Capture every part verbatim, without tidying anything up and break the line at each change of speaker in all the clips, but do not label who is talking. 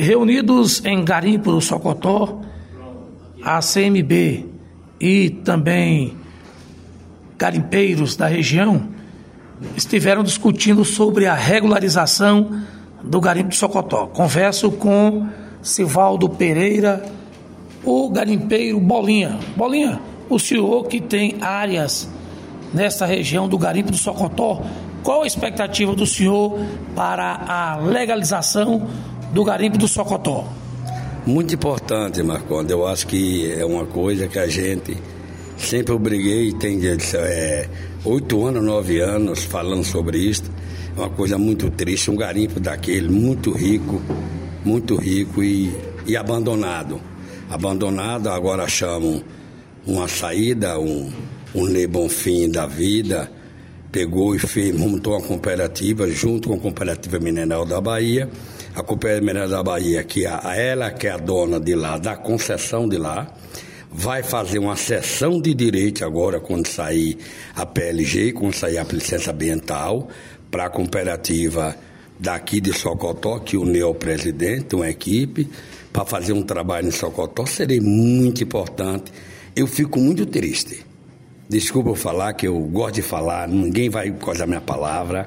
Reunidos em garimpo do Socotó, a C M B e também garimpeiros da região estiveram discutindo sobre a regularização do garimpo do Socotó. Converso com Sivaldo Pereira, o garimpeiro Bolinha. Bolinha, o senhor que tem áreas nessa região do garimpo do Socotó, qual a expectativa do senhor para a legalização do garimpo do Socotó?
Muito importante, Marcondes. Eu acho que é uma coisa que a gente sempre obriguei, tem é, oito anos, nove anos falando sobre isso. É uma coisa muito triste, um garimpo daquele muito rico, muito rico e, e abandonado. Abandonado, agora chamam uma saída, um, um Ney Bonfim da vida, pegou e fez, montou uma cooperativa junto com a Cooperativa Mineral da Bahia. A Cooperativa Mineral da Bahia, que a, ela que é a dona de lá, da concessão de lá, vai fazer uma cessão de direito agora quando sair a P L G, quando sair a licença ambiental, para a cooperativa daqui de Socotó, que uniu o presidente, uma equipe, para fazer um trabalho em Socotó. Seria muito importante. Eu fico muito triste. Desculpa eu falar, que eu gosto de falar, ninguém vai coisar minha palavra.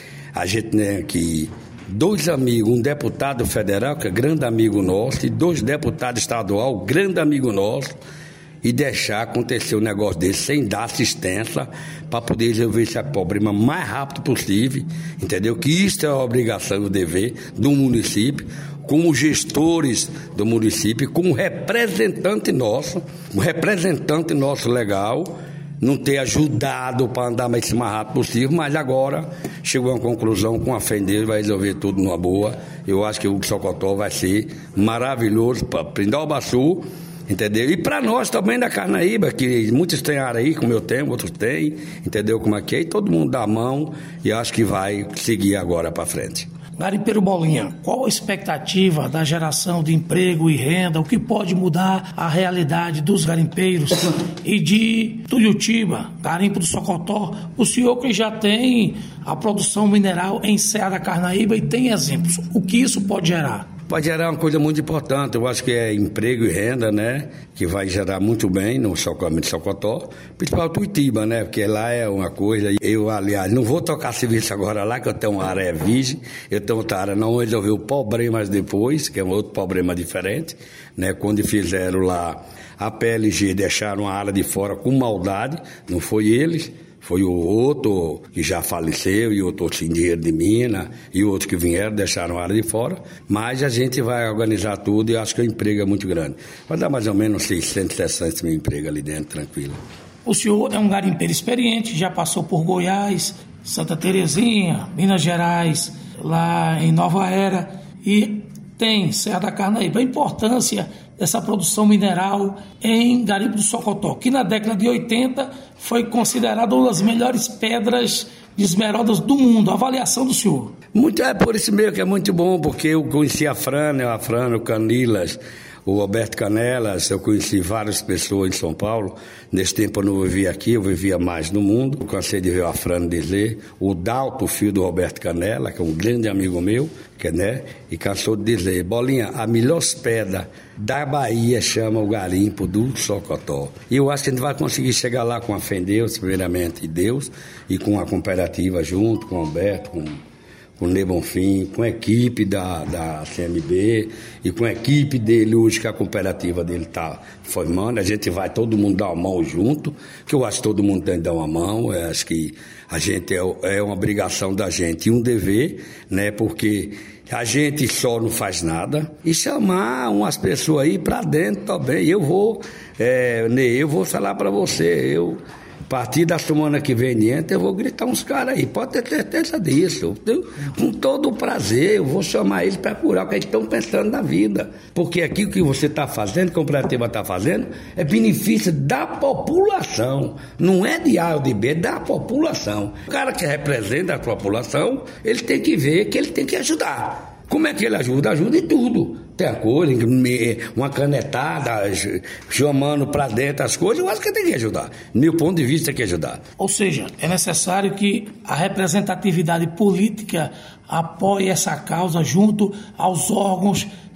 A gente tem aqui dois amigos, um deputado federal, que é grande amigo nosso, e dois deputados estadual, grande amigo nosso, e deixar acontecer um negócio desse sem dar assistência para poder resolver esse problema o mais rápido possível, entendeu? Que isso é a obrigação e o dever do município, como gestores do município, como representante nosso, um representante nosso legal, não ter ajudado para andar mais mais rápido possível, mas agora chegou a uma conclusão com a fé em Deus, vai resolver tudo numa boa. Eu acho que o Socotó vai ser maravilhoso para Pindorbaçu, entendeu? E para nós também da Carnaíba, que muitos têm área aí, como eu tenho, outros têm, entendeu como é que é? E todo mundo dá a mão e acho que vai seguir agora para frente.
Garimpeiro Bolinha, qual a expectativa da geração de emprego e renda, o que pode mudar a realidade dos garimpeiros e de Tuiutiba, garimpo do Socotó? O senhor que já tem a produção mineral em Serra da Carnaíba e tem exemplos, o que isso pode gerar?
Pode gerar uma coisa muito importante, eu acho que é emprego e renda, né? Que vai gerar muito bem no Socotó, principalmente Tuiutiba, né? Porque lá é uma coisa. Eu, aliás, não vou tocar serviço agora lá, que eu tenho uma área virgem, eu tenho outra área, não resolveu problemas depois, que é um outro problema diferente, né? Quando fizeram lá a P L G, deixaram a área de fora com maldade, não foi eles. Foi o outro que já faleceu e outro sem dinheiro de mina e outros que vieram, deixaram a área de fora. Mas a gente vai organizar tudo e acho que o emprego é muito grande. Vai dar mais ou menos seiscentos, setecentos mil empregos ali dentro, tranquilo.
O senhor é um garimpeiro experiente, já passou por Goiás, Santa Terezinha, Minas Gerais, lá em Nova Era e tem Serra da Carnaíba. A importância dessa produção mineral em garimpo do Socotó, que na década de oitenta foi considerada uma das melhores pedras de esmeraldas do mundo. A avaliação do senhor?
Muito, é por isso mesmo que é muito bom, porque eu conheci a Frana, a Frana, o Canilas, o Roberto Canelas, eu conheci várias pessoas em São Paulo. Nesse tempo eu não vivia aqui, eu vivia mais no mundo. Eu cansei de ver a Frana dizer, o Dalto, filho do Roberto Canela, que é um grande amigo meu, que, né, e cansou de dizer, Bolinha, a melhor pedra da Bahia chama o garimpo do Socotó. E eu acho que a gente vai conseguir chegar lá com a fé em Deus, primeiramente Deus, e com a cooperativa junto, com o Roberto, com com o Ney Bonfim, com a equipe da, da C M B e com a equipe dele hoje, que a cooperativa dele está formando. A gente vai todo mundo dar uma mão junto, que eu acho que todo mundo tem que dar uma mão. Eu acho que a gente é, é uma obrigação da gente e um dever, né? Porque a gente só não faz nada e chamar umas pessoas aí para dentro também. Eu vou, é, Ney, eu vou falar para você, eu... A partir da semana que vem diante, eu vou gritar uns caras aí, pode ter certeza disso. Eu, com todo o prazer, eu vou chamar eles para curar o que eles estão pensando na vida. Porque aqui o que você está fazendo, que a cooperativa está fazendo, é benefício da população. Não é de A ou de B, é da população. O cara que representa a população, ele tem que ver que ele tem que ajudar. Como é que ele ajuda? Ajuda em tudo. Tem a coisa, uma canetada, chamando para dentro as coisas, eu acho que tem que ajudar. Meu ponto de vista, tem que ajudar.
Ou seja, é necessário que a representatividade política apoie essa causa junto aos órgãos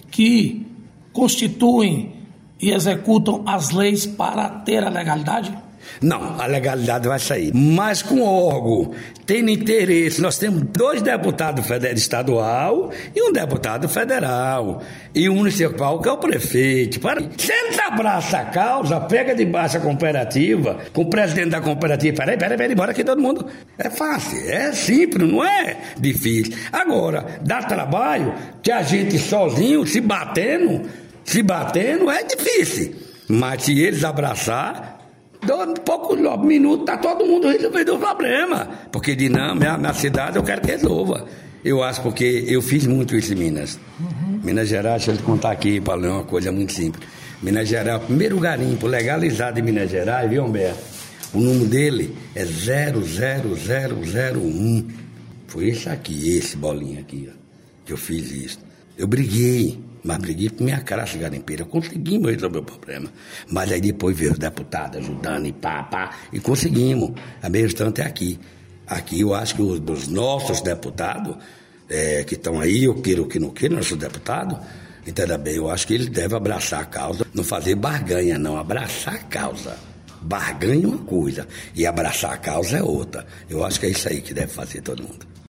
que constituem e executam as leis para ter a legalidade?
Não, a legalidade vai sair. Mas com o órgão tendo interesse, nós temos dois deputados federal, estadual e um deputado federal. E um municipal, que é o prefeito. Se eles abraçam a causa, pega de baixo a cooperativa, com o presidente da cooperativa, peraí, peraí, peraí, bora aqui todo mundo. É fácil, é simples, não é difícil. Agora, dá trabalho que a gente sozinho, se batendo, se batendo, é difícil. Mas se eles abraçar, um pouco minutos, está todo mundo resolvendo o problema. Porque de não, minha, minha cidade eu quero que resolva. Eu acho porque eu fiz muito isso em Minas. Uhum. Minas Gerais, deixa eu te contar aqui, Paulo, é uma coisa muito simples. Minas Gerais, o primeiro garimpo legalizado em Minas Gerais, viu, Humberto? O número dele é zero zero zero zero um. Foi esse aqui, esse bolinho aqui, ó, que eu fiz isso. Eu briguei. Mas briguei por minha classe garimpeira, conseguimos resolver o problema. Mas aí depois veio os deputados ajudando e pá, pá, e conseguimos. A mesmo tanto é aqui. Aqui eu acho que os, os nossos deputados, é, que estão aí, eu queiro ou que não queiro, nossos deputados, entenda bem, eu acho que eles devem abraçar a causa, não fazer barganha, não, abraçar a causa. Barganha é uma coisa, e abraçar a causa é outra. Eu acho que é isso aí que deve fazer todo mundo.